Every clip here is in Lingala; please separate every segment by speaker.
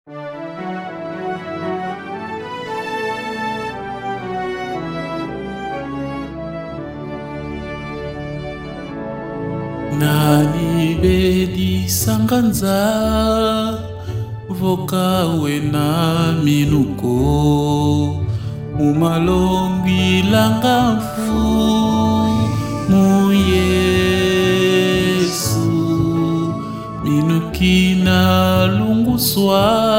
Speaker 1: Nani bedi sanganza vokawe na minuko umalongi langafu mu Yesu minukina lunguswa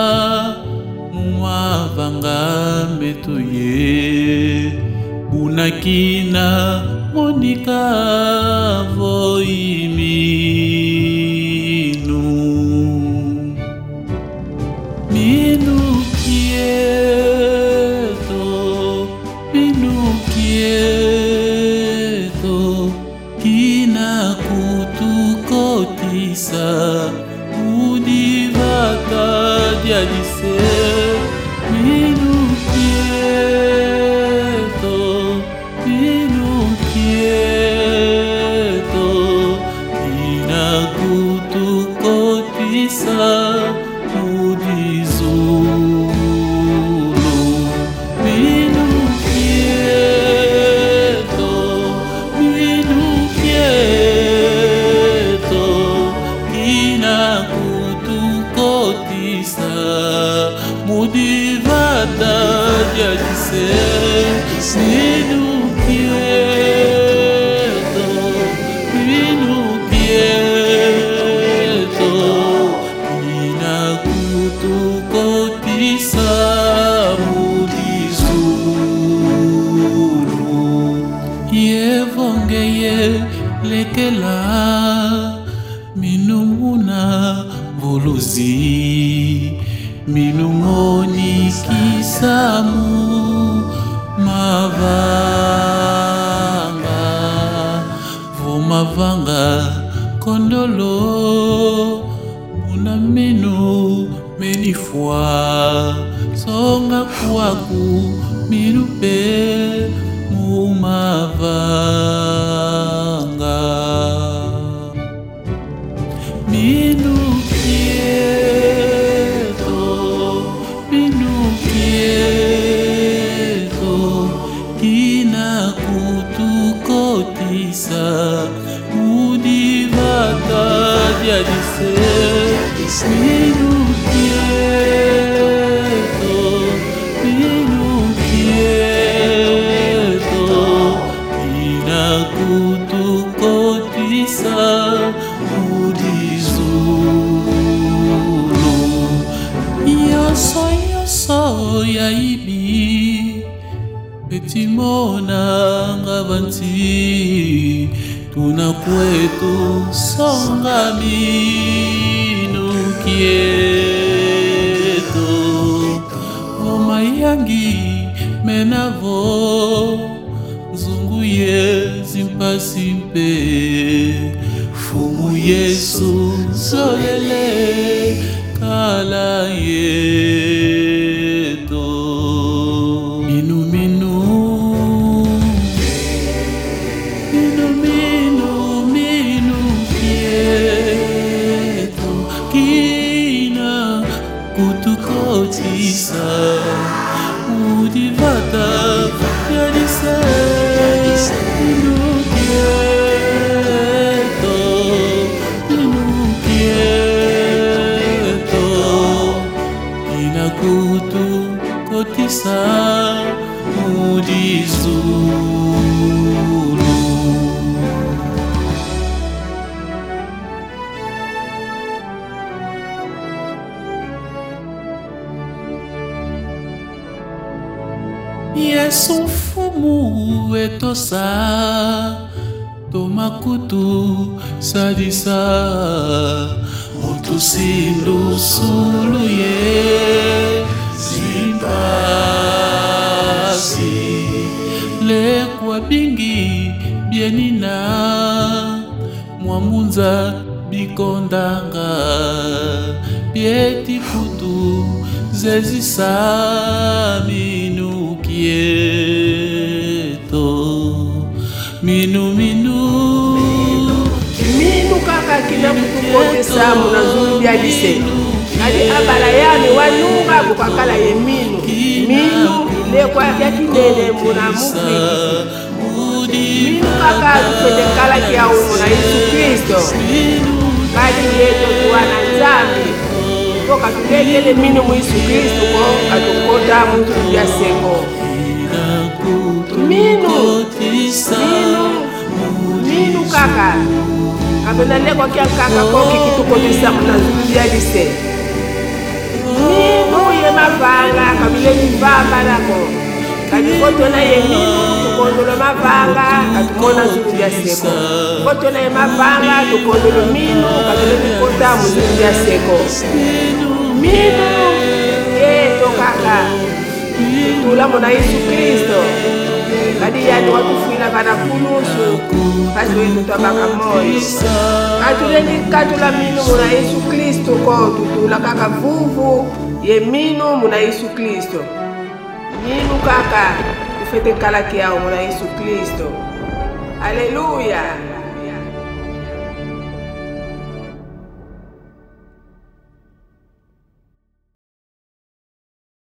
Speaker 1: muavanga metoye bunakina monika voiminu minukieto kina kutukotisa udivata diadise mudivada diadise minukieto inakutukotisa mudizulu yevongeye lekela minumuna voluzi minumoni kisamu mavanga vomavanga kondolo muna minu menifwa songa kuaku mirupe mumavanga kina kutukotisa mudivata diadise minukieto kina kutukotisa mudizulu yoso yaibi betimona ngabanti tunakwetu songa minukieto omayangi menavo zunguye zimpasimpe fumu Yesu zolele kala yeto kutukotisa udivata diadise minukieto inakutukotisa mudizulu Yesu fumu etosa tomakutu sadisa mutusindu suluye zimpasi lekwa bingi bienina mwamunza bikondanga bieti kutu zezisa minukieto minu
Speaker 2: kaka kila kutukotesa munazulu diadise kadi abala yani wanunga kukakala ye minu ilekwa yakinene muna mufiki minu kaka tufete kala kia muna Yesu Kristo kadi yeto tuwana nzambi ko katulekele minu mu Yesu Kristo ko katukota mutu ya seko minu kaka kabena lekwa kia kaka ko kikitukotisa muna zulia lise minu ye mavanga kabile mivanga nako kadikotona ye minu tukondolo mavanga katumona zulia seko kotona ye mavanga tukondolo minu kabile mikota mu zulia seko minu yeto kaka tula muna Yesu Kristo kadi yani watufuila kana kulusu kazi wetu tabaka moyo katula minu muna Yesu Kristo ko tutula kaka vuvu ye minu muna Yesu Kristo minu kaka ufete kala kiao muna Yesu Kristo. Haleluya.